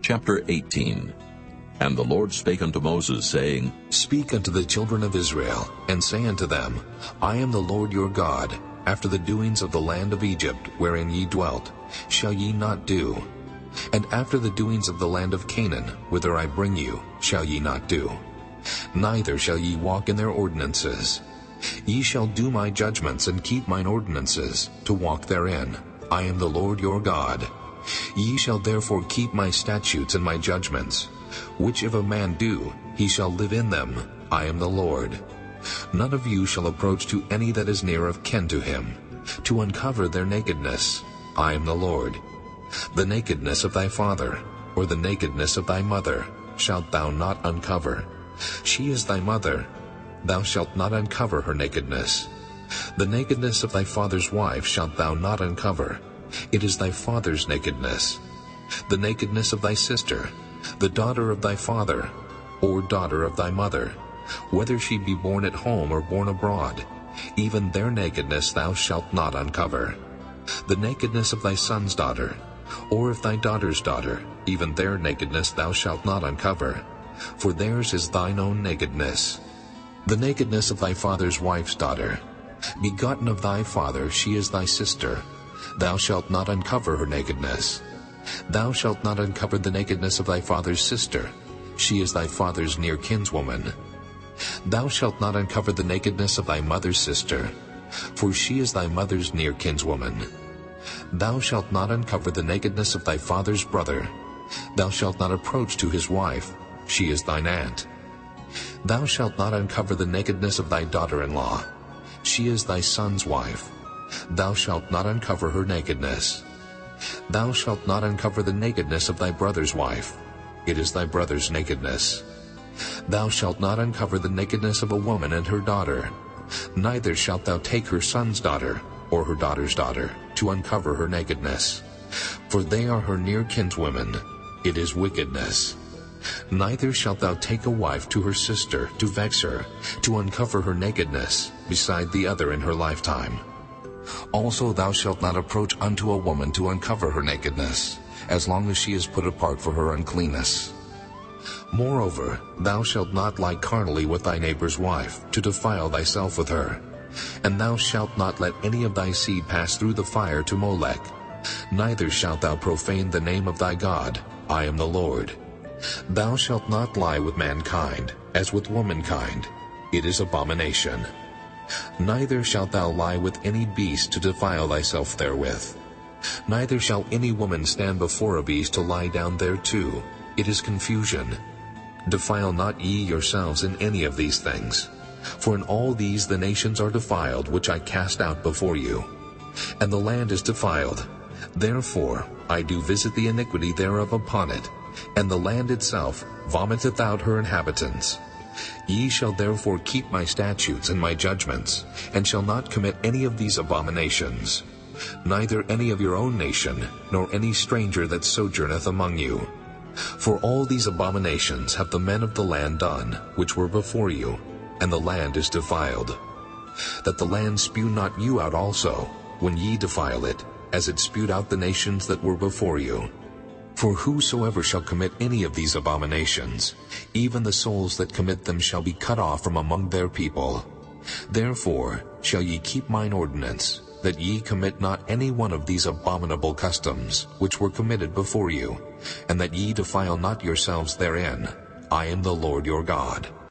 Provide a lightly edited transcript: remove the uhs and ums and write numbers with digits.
Chapter 18. And the Lord spake unto Moses, saying, Speak unto the children of Israel, and say unto them, I am the Lord your God. After the doings of the land of Egypt, wherein ye dwelt, shall ye not do. And after the doings of the land of Canaan, whither I bring you, shall ye not do. Neither shall ye walk in their ordinances. Ye shall do my judgments, and keep mine ordinances, to walk therein. I am the Lord your God. Ye shall therefore keep my statutes and my judgments, which if a man do, he shall live in them. I am the Lord. None of you shall approach to any that is near of kin to him, to uncover their nakedness. I am the Lord. The nakedness of thy father, or the nakedness of thy mother, shalt thou not uncover. She is thy mother. Thou shalt not uncover her nakedness. The nakedness of thy father's wife shalt thou not uncover. It is thy father's nakedness. The nakedness of thy sister, the daughter of thy father, or daughter of thy mother, whether she be born at home or born abroad, even their nakedness thou shalt not uncover. The nakedness of thy son's daughter, or of thy daughter's daughter, even their nakedness thou shalt not uncover, for theirs is thine own nakedness. The nakedness of thy father's wife's daughter, begotten of thy father, she is thy sister. Thou shalt not uncover her nakedness. Thou shalt not uncover the nakedness of thy father's sister. She is thy father's near kinswoman. Thou shalt not uncover the nakedness of thy mother's sister, for she is thy mother's near kinswoman. Thou shalt not uncover the nakedness of thy father's brother. Thou shalt not approach to his wife. She is thine aunt. Thou shalt not uncover the nakedness of thy daughter-in-law. She is thy son's wife. Thou shalt not uncover her nakedness. Thou shalt not uncover the nakedness of thy brother's wife. It is thy brother's nakedness. Thou shalt not uncover the nakedness of a woman and her daughter. Neither shalt thou take her son's daughter, or her daughter's daughter, to uncover her nakedness. For they are her near kinswomen. It is wickedness. Neither shalt thou take a wife to her sister, to vex her, to uncover her nakedness, beside the other in her lifetime. Also thou shalt not approach unto a woman to uncover her nakedness, as long as she is put apart for her uncleanness. Moreover, thou shalt not lie carnally with thy neighbor's wife, to defile thyself with her. And thou shalt not let any of thy seed pass through the fire to Molech. Neither shalt thou profane the name of thy God. I am the Lord. Thou shalt not lie with mankind, as with womankind. It is abomination. Neither shalt thou lie with any beast to defile thyself therewith. Neither shall any woman stand before a beast to lie down thereto. It is confusion. Defile not ye yourselves in any of these things. For in all these the nations are defiled, which I cast out before you. And the land is defiled. Therefore I do visit the iniquity thereof upon it, and the land itself vomiteth out her inhabitants. Ye shall therefore keep my statutes and my judgments, and shall not commit any of these abominations, neither any of your own nation, nor any stranger that sojourneth among you. For all these abominations have the men of the land done, which were before you, and the land is defiled. That the land spew not you out also, when ye defile it, as it spewed out the nations that were before you. For whosoever shall commit any of these abominations, even the souls that commit them shall be cut off from among their people. Therefore shall ye keep mine ordinance, that ye commit not any one of these abominable customs, which were committed before you, and that ye defile not yourselves therein. I am the Lord your God.